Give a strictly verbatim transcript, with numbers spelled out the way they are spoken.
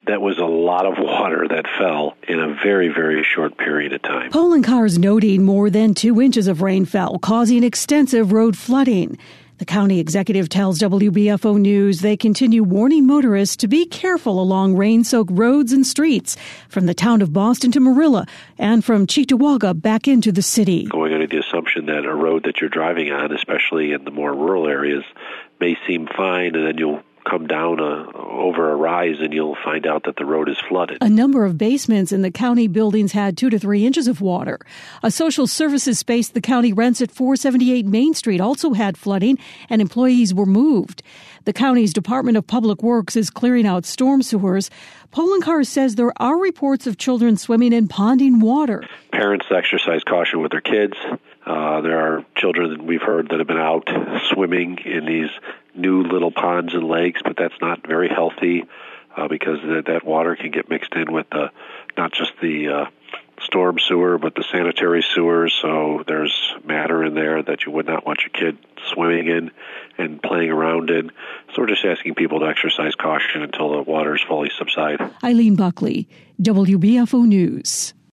that was a lot of water that fell in a very, very short period of time. Poloncarz is noting more than two inches of rain fell, causing extensive road flooding. The county executive tells W B F O News they continue warning motorists to be careful along rain-soaked roads and streets from the town of Boston to Marilla and from Cheektowaga back into the city. Going under the assumption that a road that you're driving on, especially in the more rural areas, may seem fine, and then you'll come down a, over a rise and you'll find out that the road is flooded. A number of basements in the county buildings had two to three inches of water. A social services space the county rents at four seventy-eight Main Street also had flooding, and employees were moved. The county's Department of Public Works is clearing out storm sewers. Poloncarz says there are reports of children swimming in ponding water. Parents exercise caution with their kids. Uh, there are children that we've heard that have been out swimming in these new little ponds and lakes, but that's not very healthy uh, because th- that water can get mixed in with the, not just the uh, storm sewer, but the sanitary sewers. So there's matter in there that you would not want your kid swimming in and playing around in. So we're just asking people to exercise caution until the waters fully subside. Eileen Buckley, W B F O News.